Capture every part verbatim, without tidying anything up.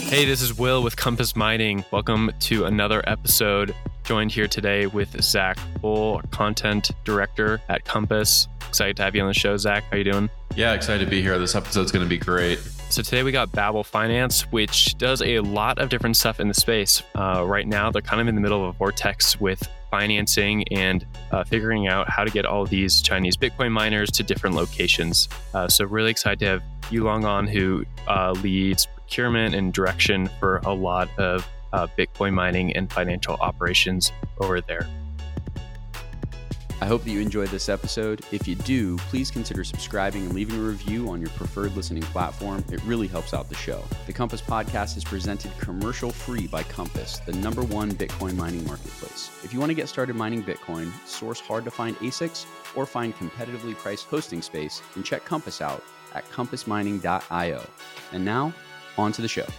Hey, this is Will with Compass Mining. Welcome to another episode. Joined here today with Zach Bull, content director at Compass. Excited to have you on the show, Zach. How you doing? Yeah, excited to be here. This episode's going to be great. So today we got Babel Finance, which does a lot of different stuff in the space. Uh, right now, they're kind of in the middle of a vortex with financing and uh, figuring out how to get all of these Chinese Bitcoin miners to different locations. Uh, so really excited to have Yulong on, who uh, leads procurement and direction for a lot of uh, Bitcoin mining and financial operations over there. I hope that you enjoyed this episode. If you do, please consider subscribing and leaving a review on your preferred listening platform. It really helps out the show. The Compass Podcast is presented commercial-free by Compass, the number one Bitcoin mining marketplace. If you want to get started mining Bitcoin, source hard-to-find A SICs, or find competitively priced hosting space, then check Compass out at compass mining dot io. And now, on to the show.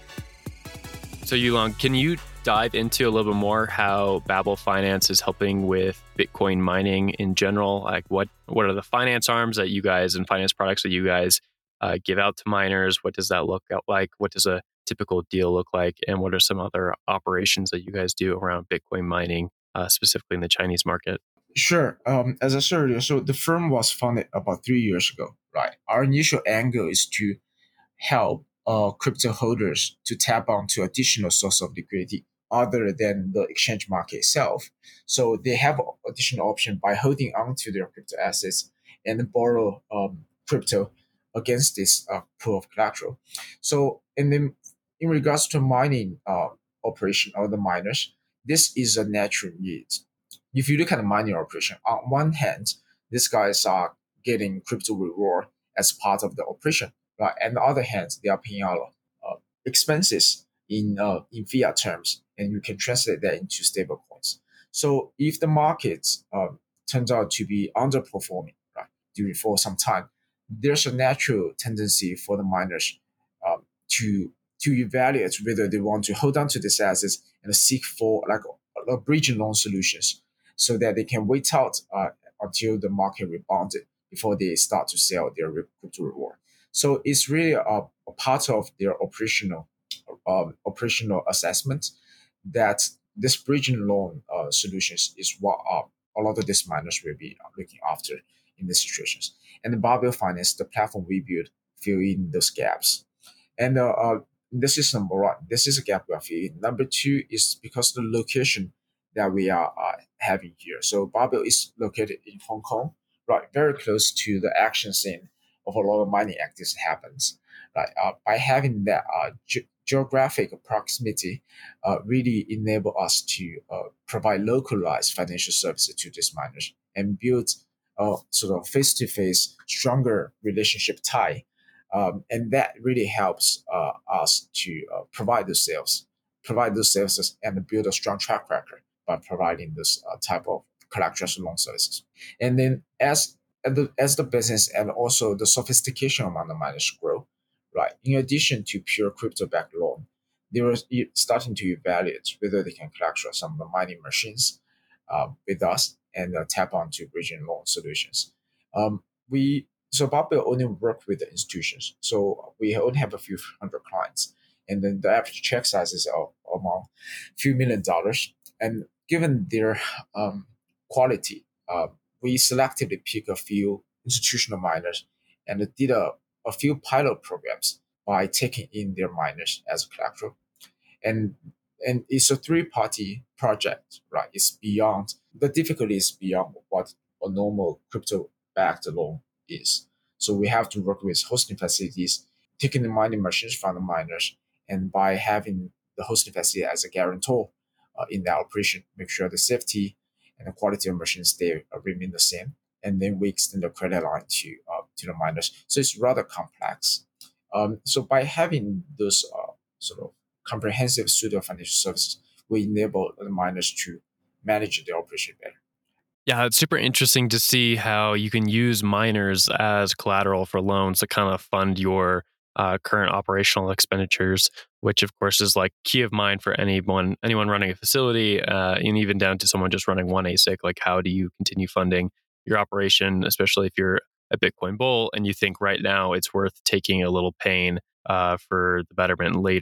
So Yulong, can you dive into a little bit more how Babel Finance is helping with Bitcoin mining in general? Like what, what are the finance arms that you guys and finance products that you guys uh, give out to miners? What does that look like? What does a typical deal look like? And what are some other operations that you guys do around Bitcoin mining, uh, specifically in the Chinese market? Sure. Um, as I said earlier, so the firm was founded about three years ago, right? Our initial angle is to help uh, crypto holders to tap onto additional source of liquidity other than the exchange market itself. So they have additional option by holding onto their crypto assets and borrow um, crypto against this uh, pool of collateral. So, and then in regards to mining uh, operation or the miners, this is a natural need. If you look at the mining operation, on one hand, these guys are getting crypto reward as part of the operation, right? And on the other hand, they are paying out uh, expenses in uh, in fiat terms, and you can translate that into stable coins. So if the market um, turns out to be underperforming, right, during for some time, there's a natural tendency for the miners um, to to evaluate whether they want to hold on to these assets and seek for like a, a bridge loan solutions, so that they can wait out uh, until the market rebounded before they start to sell their crypto reward. So it's really a, a part of their operational um, operational assessment that this bridging loan uh, solutions is what uh, a lot of these miners will be uh, looking after in these situations. And the Babel Finance, the platform we build, fill in those gaps. And uh, uh, this is number one. This is a gap we are filling. Number two is because the location that we are uh, having here. So Babel is located in Hong Kong, right, very close to the action scene of a lot of mining activities happens. Right, uh, by having that uh, ge- geographic proximity, uh, really enable us to uh, provide localized financial services to these miners and build a sort of face-to-face stronger relationship tie. Um, and that really helps uh, us to uh, provide those sales, provide those services, and build a strong track record by providing this uh, type of collateral loan services. And then as as the, as the business and also the sophistication among the miners grow, right, in addition to pure crypto-backed loan, they were starting to evaluate whether they can collateral some of the mining machines uh, with us and uh, tap onto bridging loan solutions. Um, we so Babel only work with the institutions, so we only have a few hundred clients, and then the average check size is uh, among a few million dollars. And given their um, quality, uh, we selectively pick a few institutional miners and did a, a few pilot programs by taking in their miners as collateral. And and it's a three-party project, right? It's beyond, the difficulty is beyond what a normal crypto-backed loan is. So we have to work with hosting facilities, taking the mining machines from the miners, and by having the hosting facility as a guarantor uh, in the operation, make sure the safety and the quality of machines they uh, remain the same. And then we extend the credit line to uh, to the miners. So it's rather complex. Um, so by having those uh, sort of comprehensive suite of financial services, we enable the miners to manage their operation better. Yeah, it's super interesting to see how you can use miners as collateral for loans to kind of fund your uh, current operational expenditures, which of course is like key of mind for anyone anyone running a facility, uh, and even down to someone just running one A SIC. Like, how do you continue funding your operation, especially if you're a Bitcoin bull and you think right now it's worth taking a little pain uh, for the betterment later.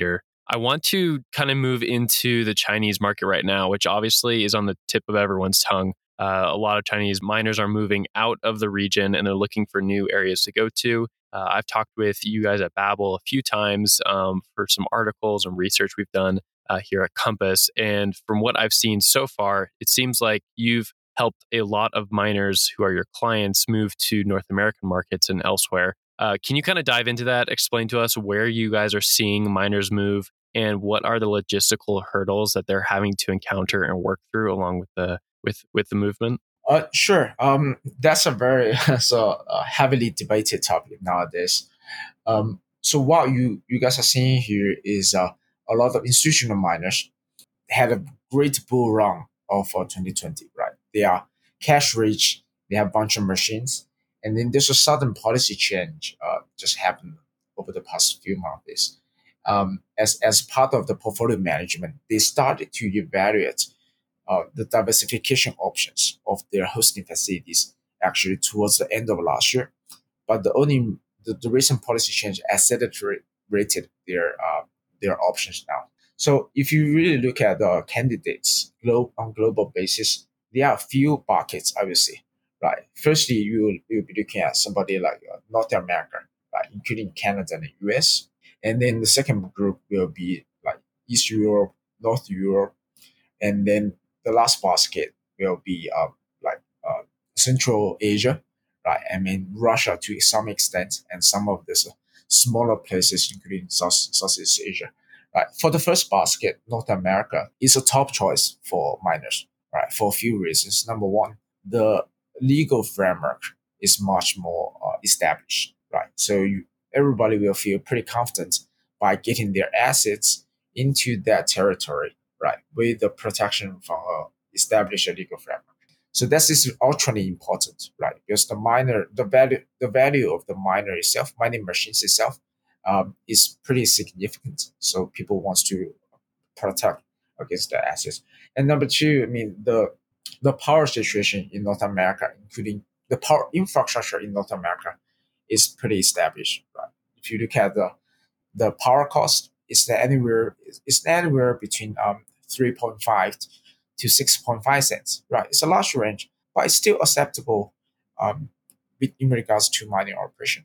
I want to kind of move into the Chinese market right now, which obviously is on the tip of everyone's tongue. Uh, a lot of Chinese miners are moving out of the region and they're looking for new areas to go to. Uh, I've talked with you guys at Babel a few times um, for some articles and research we've done uh, here at Compass. And from what I've seen so far, it seems like you've helped a lot of miners who are your clients move to North American markets and elsewhere. Uh, can you kind of dive into that? Explain to us where you guys are seeing miners move and what are the logistical hurdles that they're having to encounter and work through along with the with with the movement? Uh, sure. Um, that's a very so uh, heavily debated topic nowadays. Um, so what you you guys are seeing here is uh, a lot of institutional miners had a great bull run of uh, twenty twenty. Right, they are cash rich. They have a bunch of machines, and then there's a sudden policy change uh, just happened over the past few months. Um, as as part of the portfolio management, they started to evaluate uh, the diversification options of their hosting facilities actually towards the end of last year. But the only the, the recent policy change accelerated their uh, their options now. So if you really look at the candidates glo- on global basis, there are a few buckets, I would say. Right. Firstly, you will you'll be looking at somebody like uh, North America, right, including Canada and the U S. And then the second group will be like East Europe, North Europe, and then the last basket will be um, like uh, Central Asia, right? I mean Russia to some extent, and some of these smaller places, including South Southeast Asia, right? For the first basket, North America is a top choice for miners, right? For a few reasons. Number one, the legal framework is much more uh, established, right? So you, everybody will feel pretty confident by getting their assets into that territory, right, with the protection from a established legal framework. So this is ultra important, right? Because the miner, the value, the value of the miner itself, mining machines itself, um, is pretty significant. So people want to protect against the assets. And number two, I mean the the power situation in North America, including the power infrastructure in North America, is pretty established, right? If you look at the the power cost, is anywhere is anywhere between um three point five to six point five cents, right? It's a large range, but it's still acceptable um in regards to mining operation.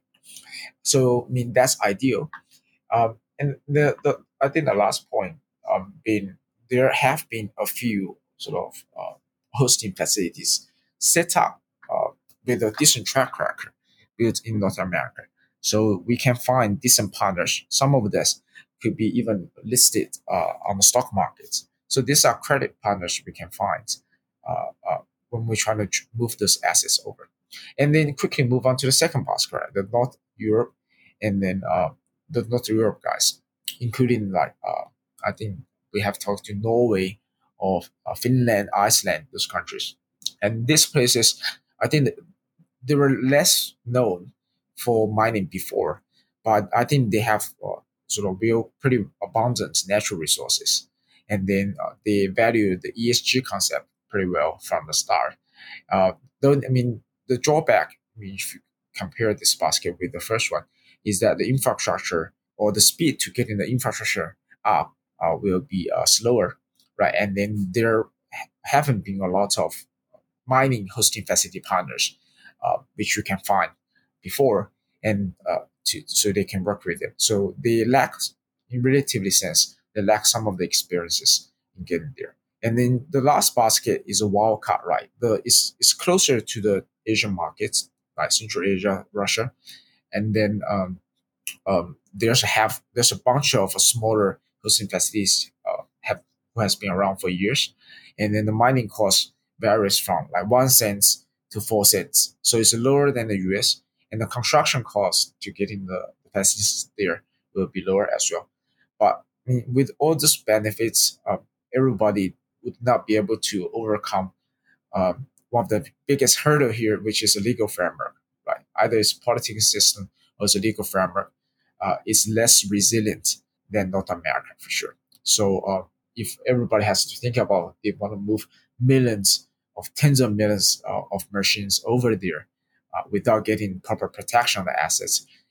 So I mean that's ideal. Um, and the, the I think the last point um being there have been a few sort of uh, hosting facilities set up uh, with a decent track record built in North America. So we can find decent partners. Some of this could be even listed uh, on the stock markets. So these are credit partners we can find uh, uh, when we're trying to tr- move those assets over. And then quickly move on to the second basket, right? The North Europe, and then uh, the North Europe guys, including like uh, I think we have talked to Norway, of uh, Finland, Iceland, those countries, and these places, I think that they were less known for mining before, but I think they have uh, sort of real pretty abundant natural resources, and then uh, they value the E S G concept pretty well from the start. Uh, though I mean the drawback, I mean, if you compare this basket with the first one, is that the infrastructure or the speed to getting the infrastructure up uh, will be uh, slower, right? And then there haven't been a lot of mining hosting facility partners, uh, which you can find before, and uh, to, so they can work with them. So they lack, in relatively sense, they lack some of the experiences in getting there. And then the last basket is a wild card, right? The it's it's closer to the Asian markets, like Central Asia, Russia, and then um, um, there's a have there's a bunch of smaller hosting facilities uh, have who has been around for years, and then the mining cost varies from like one cent to four cents, so it's lower than the U S, and the construction cost to getting the facilities there will be lower as well. But I mean, with all these benefits, uh, everybody would not be able to overcome um, one of the biggest hurdle here, which is a legal framework, right? Either it's political system or it's a legal framework. Uh, is less resilient than North America for sure. So uh, if everybody has to think about they want to move millions of tens of millions uh, of machines over there uh, without getting proper protection on the assets,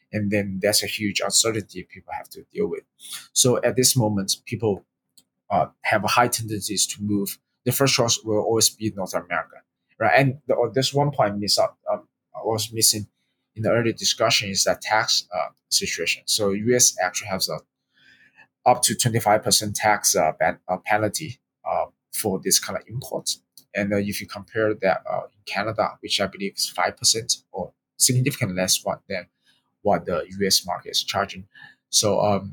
and then that's a huge uncertainty people have to deal with. So at this moment, people uh, have a high tendencies to move. The first choice will always be North America, right? And the, oh, there's one point miss out, um, I was missing in the early discussion is that tax uh, situation. So U S actually has a up to twenty-five percent tax uh, ban, uh, penalty uh, for this kind of imports. And uh, if you compare that uh, in Canada, which I believe is five percent or significantly less one than what the U S market is charging. So um,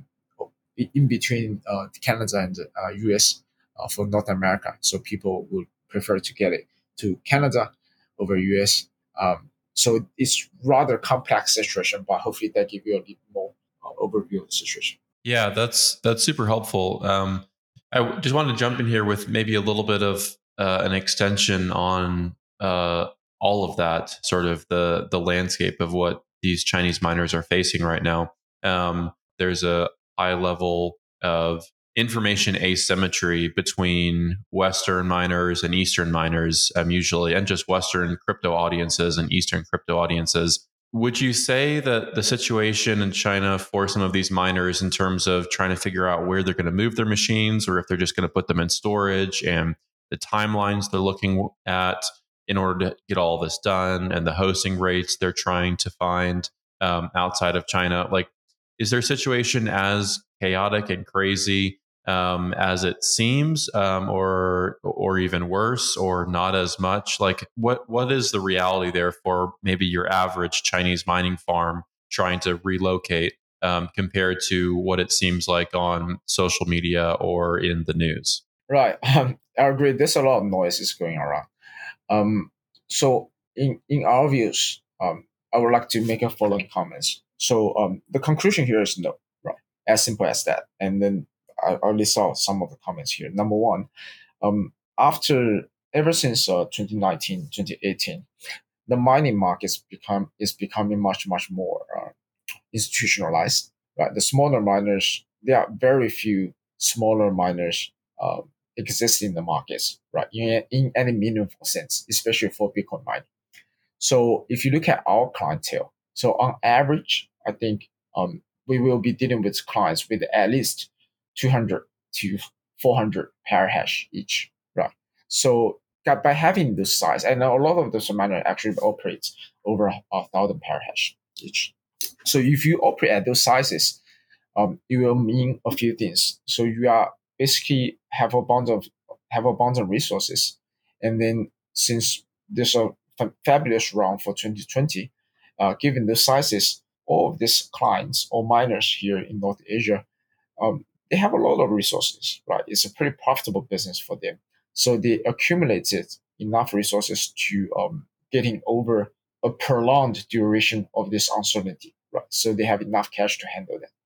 in between uh, Canada and uh, U S uh, for North America, so people would prefer to get it to Canada over U S. Um, so it's rather complex situation, but hopefully that gives you a little more uh, overview of the situation. Yeah, that's that's super helpful. Um, I w- just wanted to jump in here with maybe a little bit of uh, an extension on uh, all of that, sort of the the landscape of what these Chinese miners are facing right now. Um, there's a high level of information asymmetry between Western miners and Eastern miners, um, usually, and just Western crypto audiences and Eastern crypto audiences. Would you say that the situation in China for some of these miners in terms of trying to figure out where they're going to move their machines or if they're just going to put them in storage and the timelines they're looking at in order to get all this done and the hosting rates they're trying to find um, outside of China, like, is their situation as chaotic and crazy um, as it seems, um, or or even worse, or not as much? Like, what what is the reality there for maybe your average Chinese mining farm trying to relocate um, compared to what it seems like on social media or in the news? Right. Um, I agree. There's a lot of noises going around. Um, so in in our views, um, I would like to make a following comments. So um, the conclusion here is no, right? As simple as that. And then I already saw some of the comments here. Number one, um, after ever since uh, twenty nineteen, twenty eighteen, the mining markets become is becoming much much more uh, institutionalized. Right, the smaller miners, there are very few smaller miners uh, exist in the markets, right? In, in any meaningful sense, especially for Bitcoin mining. So if you look at our clientele, so on average, I think um, we will be dealing with clients with at least two hundred to four hundred parahash each, right? So that by having this size, and a lot of those miners actually operate over a thousand parahash each. So if you operate at those sizes, um, it will mean a few things. So you are basically have a bunch of have a bunch of resources, and then since there's a fa- fabulous round for twenty twenty, uh, given the sizes, all of these clients or miners here in North Asia, um, they have a lot of resources, right? It's a pretty profitable business for them. So they accumulated enough resources to um, getting over a prolonged duration of this uncertainty, right? So they have enough cash to handle that.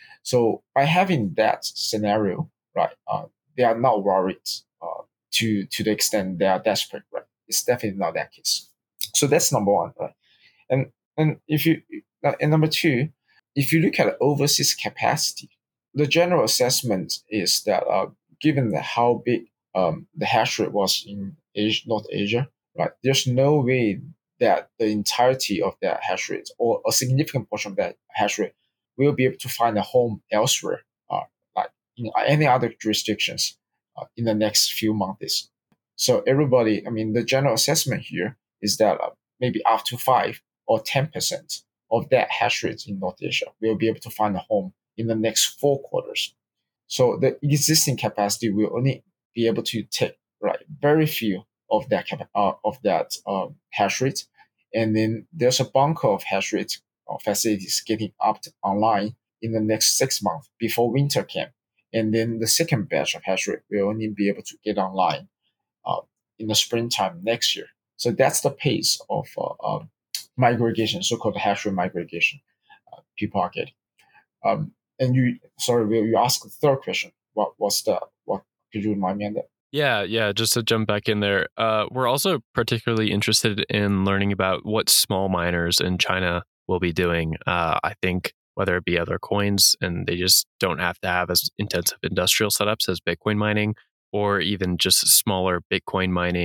So by having that scenario, right, uh, they are not worried uh, to to the extent they are desperate, right? It's definitely not that case. So that's number one, right? And and if you uh, and number two, if you look at overseas capacity, the general assessment is that uh, given the, how big um, the hash rate was in Asia, North Asia, right, there's no way that the entirety of that hash rate or a significant portion of that hash rate will be able to find a home elsewhere, uh, like in any other jurisdictions uh, in the next few months. So everybody, I mean, the general assessment here is that uh, maybe up to five or ten percent of that hash rate in North Asia will be able to find a home in the next four quarters. So the existing capacity will only be able to take right very few of that cap- uh, of that um, hash rate, and then there's a bunch of hash rate uh, facilities getting up online in the next six months before winter came, and then the second batch of hash rate will only be able to get online uh, in the springtime next year. So that's the pace of uh, um, migration, so-called hash rate migration. Uh, people are getting. Um, and you, sorry, Will, you asked the third question. What was the what? Could you remind me on that? Yeah, yeah, just to jump back in there. Uh, we're also particularly interested in learning about what small miners in China will be doing. Uh, I think whether it be other coins and they just don't have to have as intensive industrial setups as Bitcoin mining, or even just smaller Bitcoin mining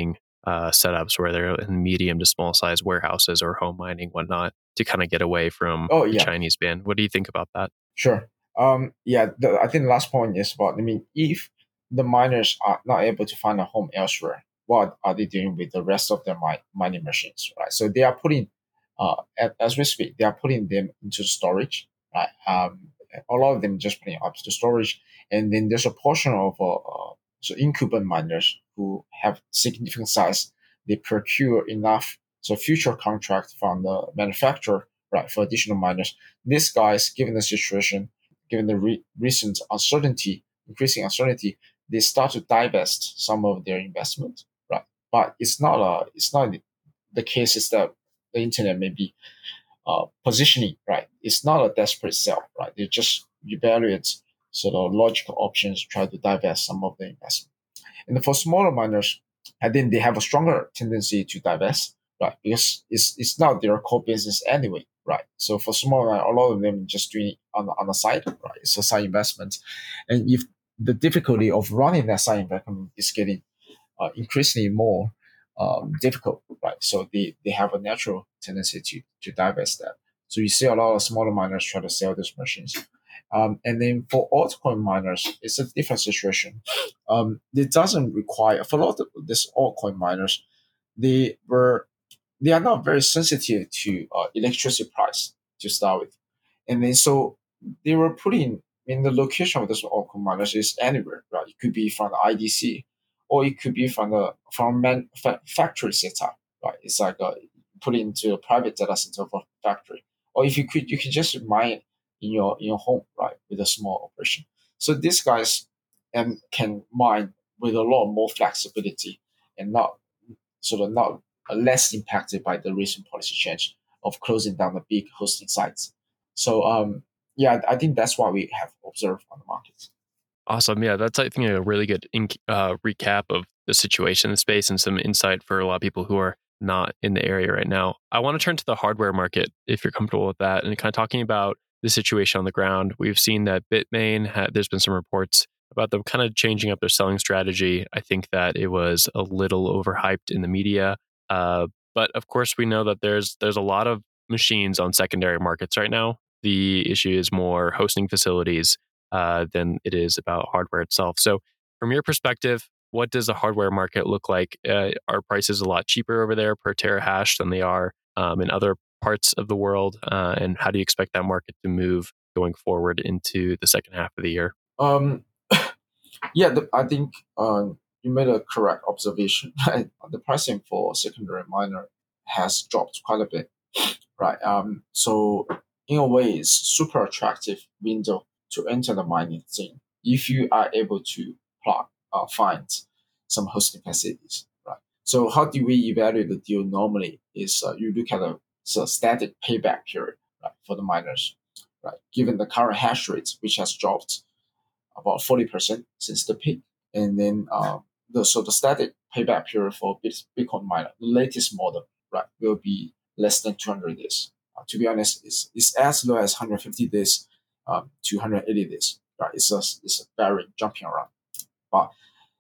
uh, setups where they're in medium to small size warehouses or home mining, whatnot, to kind of get away from Oh the yeah, Chinese ban. What do you think about that? sure. Um, yeah, the, I think the last point is about. I mean, if the miners are not able to find a home elsewhere, what are they doing with the rest of their mi- mining machines, right? So they are putting, uh, a- as we speak, they are putting them into storage, right? Um, a lot of them just putting up to storage, and then there's a portion of uh, uh, so incumbent miners who have significant size. They procure enough so future contract from the manufacturer, right, for additional miners. These guys, given the situation, given the re- recent uncertainty, increasing uncertainty, they start to divest some of their investment, right? But it's not a, it's not the case is that the internet may be uh, positioning, right? It's not a desperate sell, right? They just evaluate sort of logical options, try to divest some of the investment. And for smaller miners, I think they have a stronger tendency to divest, right? Because it's it's not their core business anyway, right? So for smaller, a lot of them just doing it on the, on the side, right? It's a side investment, and if the difficulty of running that side investment is getting uh, increasingly more um, difficult, right? So they, they have a natural tendency to to divest that. So you see a lot of smaller miners try to sell these machines. Um, and then for altcoin miners, it's a different situation. Um, it doesn't require for a lot of these altcoin miners, they were they are not very sensitive to uh, electricity price to start with, and then so they were putting in the location of those altcoin miners is anywhere, right? It could be from the I D C, or it could be from the from man fa- factory setup, right? It's like a, put it into a private data center of a factory, or if you could, you could just mine in your in your home, right, with a small operation. So these guys and can mine with a lot more flexibility and not sort of not uh, less impacted by the recent policy change of closing down the big hosting sites. So um, yeah, I think that's what we have observed on the market. Awesome. Yeah, that's, I think, a really good in, uh, recap of the situation in the space and some insight for a lot of people who are not in the area right now. I want to turn to the hardware market, if you're comfortable with that, and kind of talking about the situation on the ground. We've seen that Bitmain, had, there's been some reports about them kind of changing up their selling strategy. I think that it was a little overhyped in the media. Uh, but of course, we know that there's there's a lot of machines on secondary markets right now. The issue is more hosting facilities uh, than it is about hardware itself. So, from your perspective, what does the hardware market look like? Uh, are prices a lot cheaper over there per terahash than they are um, in other parts of the world? Uh, and how do you expect that market to move going forward into the second half of the year? Um, yeah, the, I think um, you made a correct observation. Right, the pricing for secondary miner has dropped quite a bit. Right. Um, so in a way, it's super attractive window to enter the mining scene if you are able to plug, uh, find some hosting facilities. Right. So how do we evaluate the deal normally? Is uh, you look at a so static payback period, right, for the miners, right? Given the current hash rate, which has dropped about forty percent since the peak, and then uh, the so the static payback period for Bit- Bitcoin miner, the latest model, right, will be less than two hundred days. Uh, to be honest, it's, it's as low as one hundred fifty days um, to one hundred eighty days. Right, it's a it's a very jumping around. But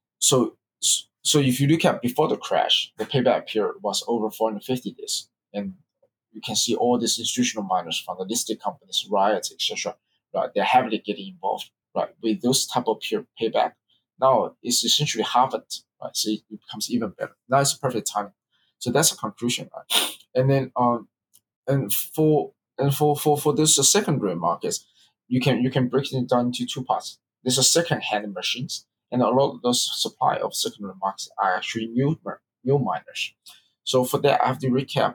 so so if you look at before the crash, the payback period was over four hundred fifty days, and you can see all these institutional miners from the listed companies, Riot, et cetera. Right, they're heavily getting involved. Right, with those type of peer payback, now it's essentially halved. Right, so it becomes even better. Now it's a perfect time. So that's a conclusion. Right, and then um and for and for for for this uh, secondary markets, you can you can break it down into two parts. There's a second-hand machines, and a lot of those supply of secondary markets are actually new new miners. So for that, I have to recap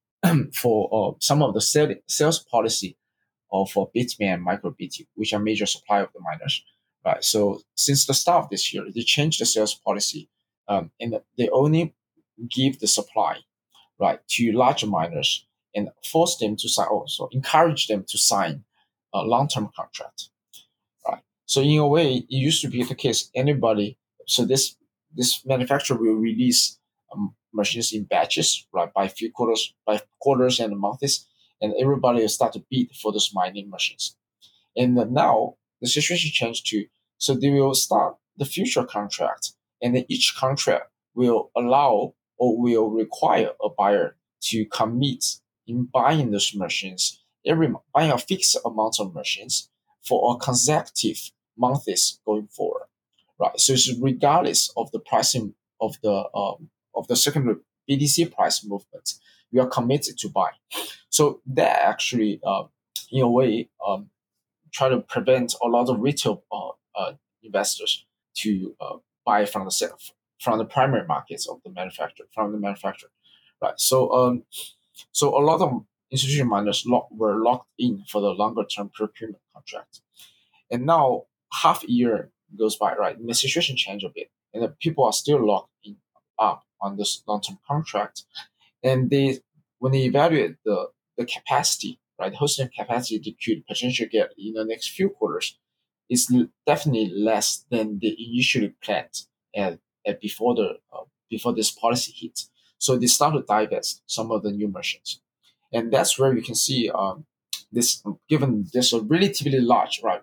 for uh, some of the sell, sales policy of uh, Bitmain and MicroBT, which are major supply of the miners. Right. So since the start of this year, they changed the sales policy, um, and they only give the supply right to larger miners and force them to sign, also encourage them to sign a long-term contract. Right. So in a way, it used to be the case. Anybody, so this this manufacturer will release um, machines in batches, right, by few quarters, by quarters and months, and everybody will start to bid for those mining machines. And now the situation changed to so they will start the future contract, and then each contract will allow or will require a buyer to commit in buying those machines every month, buying a fixed amount of machines for a consecutive months going forward, right? So it's regardless of the pricing of the um, of the secondary B T C price movement, we are committed to buy. So that actually, uh, in a way, um, try to prevent a lot of retail uh, uh, investors to uh, buy from the from the primary markets of the manufacturer from the manufacturer, right? So um, so a lot of institutional miners lock, were locked in for the longer term procurement contract, and now half a year goes by, right? And the situation changed a bit, and the people are still locked in up on this long term contract, and they when they evaluate the the capacity, right, the hosting capacity they could potentially get in the next few quarters is l- definitely less than they initially planned at, at before the uh, before this policy hit. So they start to divest some of the new machines, and that's where you can see um, this. Given there's a relatively large, right,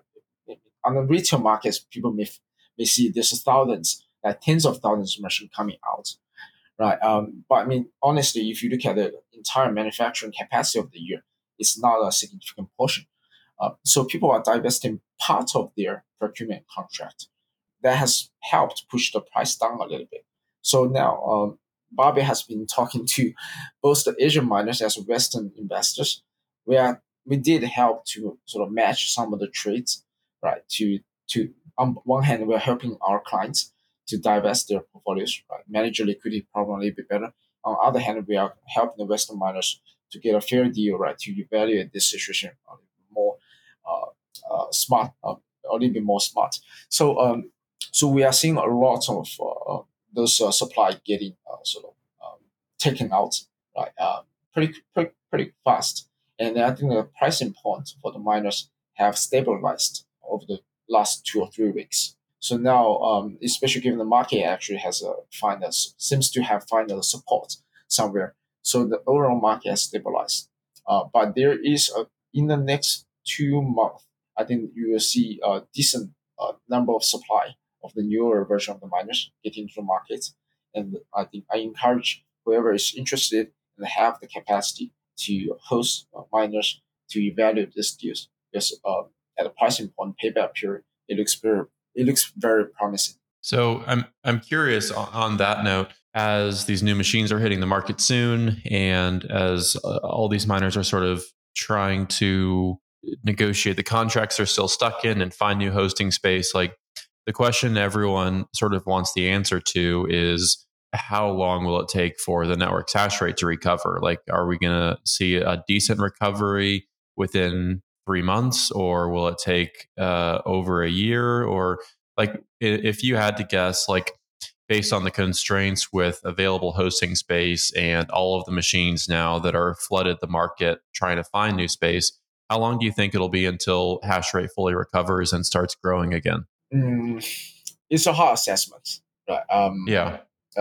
on the retail markets, people may may see there's thousands, like tens of thousands of machines coming out, right? Um, but I mean, honestly, if you look at the entire manufacturing capacity of the year, it's not a significant portion. Uh, so people are divesting part of their procurement contract. That has helped push the price down a little bit. So now, um, Bobby has been talking to both the Asian miners as Western investors. We are we did help to sort of match some of the trades, right? To to on one hand, we're helping our clients to divest their portfolios, right? Manage their liquidity problem a little bit better. On the other hand, we are helping the Western miners to get a fair deal, right? To evaluate this situation a little bit more uh, uh, smart, uh, a little bit more smart. So um, so we are seeing a lot of uh, uh, those uh, supply getting uh, sort of um, taken out, right? Uh, pretty, pretty pretty fast, and I think the pricing point for the miners have stabilized over the last two or three weeks. So now, um, especially given the market actually has a find a, seems to have found a support somewhere, so the overall market has stabilized. Uh, but there is a in the next two months, I think you will see a decent uh, number of supply of the newer version of the miners get into the market. And I think I encourage whoever is interested and have the capacity to host uh, miners to evaluate these deals. Because uh, at a pricing point, payback period, it looks very, it looks very promising. So I'm I'm curious on, on that note, as these new machines are hitting the market soon, and as uh, all these miners are sort of trying to negotiate the contracts they're still stuck in and find new hosting space. Like the question everyone sort of wants the answer to is how long will it take for the network's hash rate to recover? Like, are we going to see a decent recovery within three months, or will it take uh, over a year? Or like, if you had to guess, like based on the constraints with available hosting space and all of the machines now that are flooded the market trying to find new space, how long do you think it'll be until hash rate fully recovers and starts growing again? Mm, it's a hard assessment, right? Um, Yeah.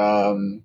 um,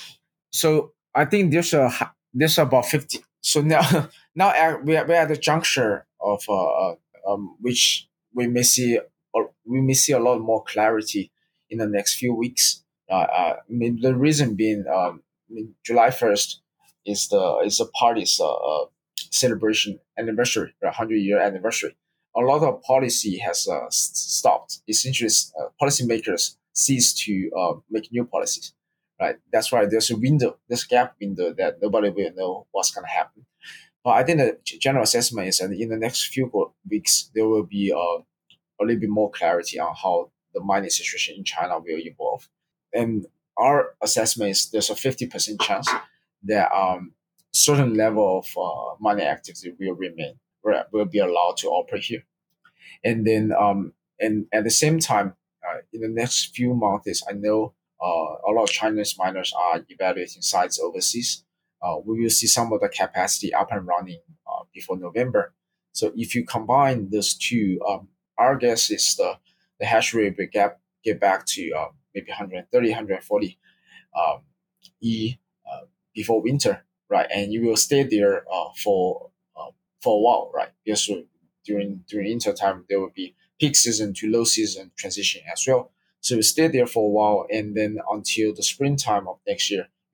so I think there's a hi- there's about fifty. So now now at- we are, we're at the juncture of uh, uh, um, which we may see or we may see a lot more clarity in the next few weeks. Uh, uh, I mean, the reason being, um, I mean, July first is the is the party's uh, uh, celebration anniversary, the hundred year anniversary. A lot of policy has uh, s- stopped. Essentially, uh, policymakers cease to uh, make new policies, right? That's why there's a window, there's a gap window that nobody will know what's going to happen. But I think the g- general assessment is that in the next few qu- weeks, there will be uh, a little bit more clarity on how the mining situation in China will evolve. And our assessment is there's a fifty percent chance that um, certain level of uh, mining activity will remain, will will be allowed to operate here. And then um and at the same time, uh, in the next few months, I know uh, a lot of Chinese miners are evaluating sites overseas. Uh, we will see some of the capacity up and running uh, before November. So if you combine those two, um, our guess is the the hash rate will get get back to uh, maybe one thirty, one forty um, E uh, before winter, right? And you will stay there uh, for uh, for a while, right? Because during during winter time there will be peak season to low season transition as well. So you stay there for a while, and then until the springtime of next year,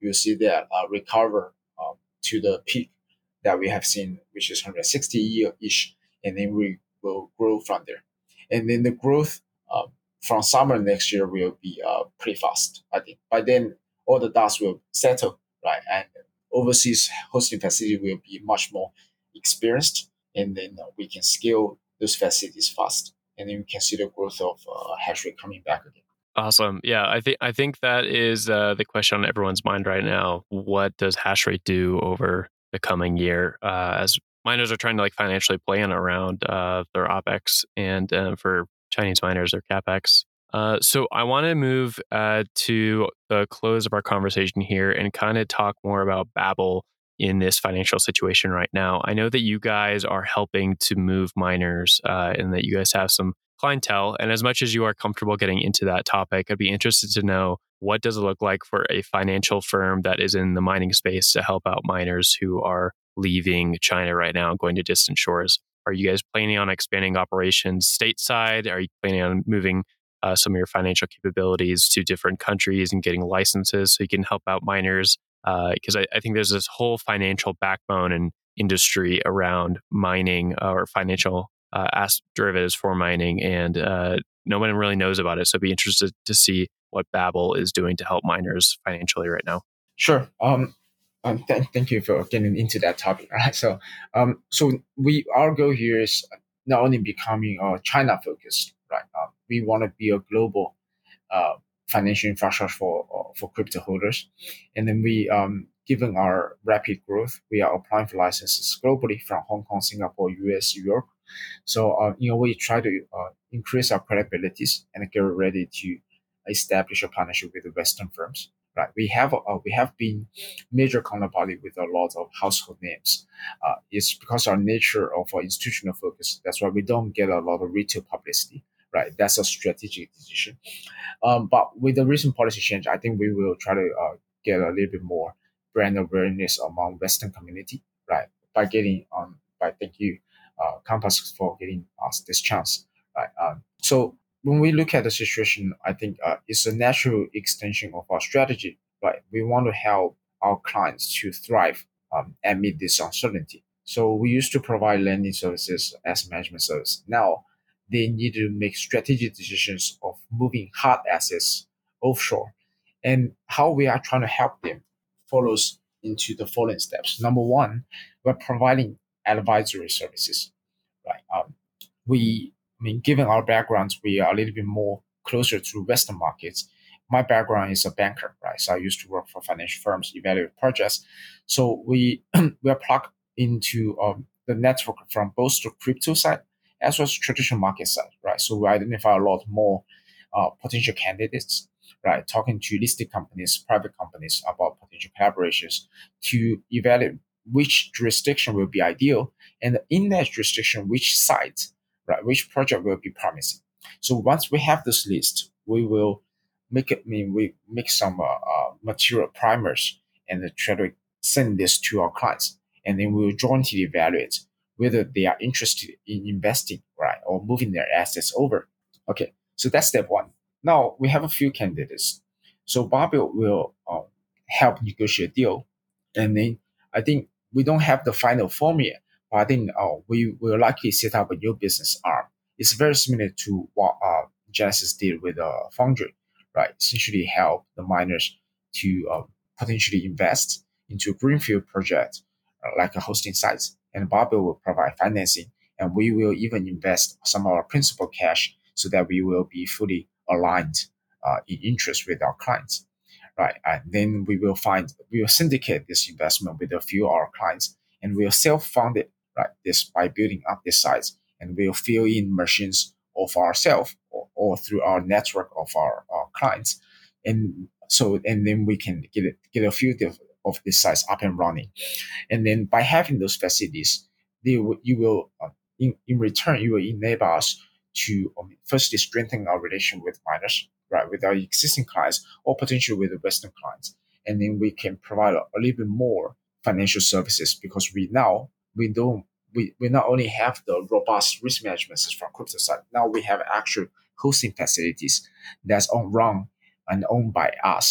you'll see that uh, recover um, to the peak that we have seen, which is one hundred sixty-ish, and then we will grow from there. And then the growth um, from summer next year will be uh, pretty fast, I think. By then, all the dust will settle, right? And overseas hosting facility will be much more experienced, and then uh, we can scale those facilities fast, and then we can see the growth of uh, hash rate coming back again. Awesome. Yeah, I think I think that is uh, the question on everyone's mind right now. What does hash rate do over the coming year uh, as miners are trying to like financially plan around uh, their OpEx and uh, for Chinese miners, their CapEx. Uh, so I want to move uh, to the close of our conversation here and kind of talk more about Babel in this financial situation right now. I know that you guys are helping to move miners uh, and that you guys have some clientele. And as much as you are comfortable getting into that topic, I'd be interested to know, what does it look like for a financial firm that is in the mining space to help out miners who are leaving China right now and going to distant shores? Are you guys planning on expanding operations stateside? Are you planning on moving uh, some of your financial capabilities to different countries and getting licenses so you can help out miners? Because uh, I, I think there's this whole financial backbone and industry around mining uh, or financial uh, as derivatives for mining, and uh, no one really knows about it. So I'd be interested to see what Babel is doing to help miners financially right now. Sure. Um, um th- thank you for getting into that topic. Right. So, um, so we our goal here is not only becoming uh, China focused, right? Um, we want to be a global uh, financial infrastructure for uh, for crypto holders, and then we um given our rapid growth, we are applying for licenses globally from Hong Kong, Singapore, U S, Europe. So uh, you know we try to uh, increase our credibilities and get ready to establish a partnership with the Western firms. Right, we have uh, we have been major counterparty with a lot of household names. Uh, it's because our nature of our institutional focus. That's why we don't get a lot of retail publicity. Right, that's a strategic decision. Um, but with the recent policy change, I think we will try to uh, get a little bit more brand awareness among Western community, right? By getting um, by thank you, uh, Compass for getting us this chance, right? Um, so when we look at the situation, I think uh, it's a natural extension of our strategy, right? We want to help our clients to thrive um, amid this uncertainty. So we used to provide lending services, asset management service. Now they need to make strategic decisions of moving hard assets offshore. And how we are trying to help them follows into the following steps. Number one, we're providing advisory services. Right. Um, we, I mean, given our backgrounds, we are a little bit more closer to Western markets. My background is a banker, right? So I used to work for financial firms, evaluate projects. So we we are plugged into um, the network from both the crypto side as well as traditional market side, right? So we identify a lot more uh, potential candidates, right? Talking to listed companies, private companies about potential collaborations to evaluate which jurisdiction will be ideal, and in that jurisdiction, which site, right, which project will be promising. So once we have this list, we will make it. I mean, we make some uh, uh, material primers and try to send this to our clients, and then we will jointly evaluate whether they are interested in investing, right, or moving their assets over. Okay, so that's step one. Now we have a few candidates. So Babel will uh, help negotiate deal, and then I think we don't have the final form yet, but I think uh, we will likely set up a new business arm. It's very similar to what uh, Genesis did with uh, Foundry, right? Essentially help the miners to uh, potentially invest into a greenfield project uh, like a hosting site, and Babel will provide financing, and we will even invest some of our principal cash so that we will be fully aligned uh, in interest with our clients, right? And then we will find, we will syndicate this investment with a few of our clients, and we'll self-fund it, right? This by building up this sites, and we'll fill in machines of ourselves or, or through our network of our, our clients. And so, and then we can get it, get a few of, of these sites up and running. And then by having those facilities, they will, you will, uh, in, in return, you will enable us to um, firstly strengthen our relation with miners, right, with our existing clients or potentially with the Western clients. And then we can provide a, a little bit more financial services because we now, we don't, we, we not only have the robust risk management system from crypto side, now we have actual hosting facilities that's on run and owned by us.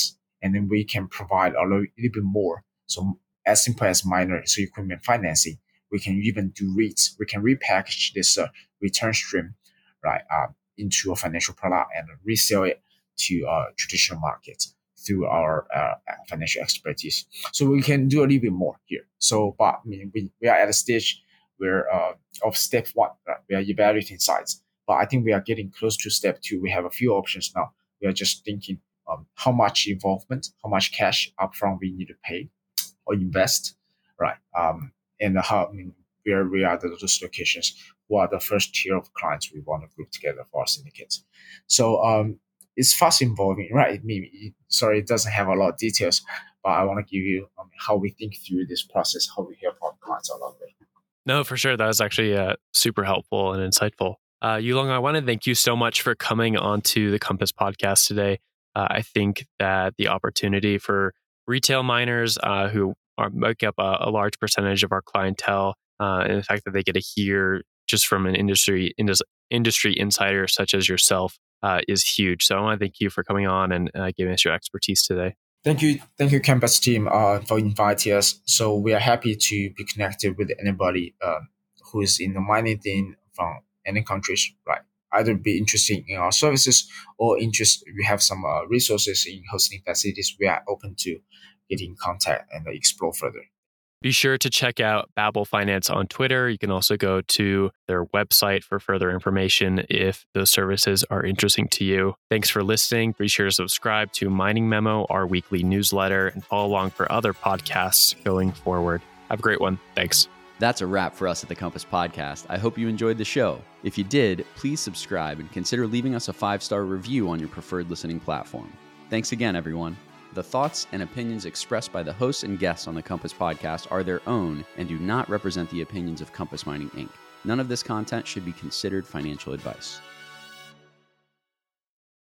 and then we can provide a little, little bit more. So as simple as miner, so equipment financing, we can even do REITs. We can repackage this uh, return stream, right, uh, into a financial product and resell it to uh, traditional markets through our uh, financial expertise. So we can do a little bit more here. So, but I mean, we, we are at a stage where uh, of step one, right? We are evaluating sites. But I think we are getting close to step two. We have a few options now. We are just thinking um, how much involvement, how much cash upfront we need to pay or invest, right? Um, and how, I mean, where we are the, those locations, who are the first tier of clients we want to group together for our syndicates. So um, it's fast evolving, right? Maybe, sorry, it doesn't have a lot of details, but I want to give you um, how we think through this process, how we help our clients along the way. No, for sure. That was actually uh, super helpful and insightful. Uh, Yulong, I want to thank you so much for coming onto the Compass podcast today. Uh, I think that the opportunity for retail miners uh, who are, make up a, a large percentage of our clientele, uh, and the fact that they get to hear just from an industry indus, industry insider such as yourself uh, is huge. So I want to thank you for coming on and uh, giving us your expertise today. Thank you, thank you, Compass team, uh, for inviting us. So we are happy to be connected with anybody uh, who is in the mining thing from any countries, right? Either be interested in our services or interest. We have some uh, resources in hosting facilities. We are open to get in contact and explore further. Be sure to check out Babel Finance on Twitter. You can also go to their website for further information if those services are interesting to you. Thanks for listening. Be sure to subscribe to Mining Memo, our weekly newsletter, and follow along for other podcasts going forward. Have a great one. Thanks. That's a wrap for us at the Compass Podcast. I hope you enjoyed the show. If you did, please subscribe and consider leaving us a five-star review on your preferred listening platform. Thanks again, everyone. The thoughts and opinions expressed by the hosts and guests on the Compass Podcast are their own and do not represent the opinions of Compass Mining Incorporated. None of this content should be considered financial advice.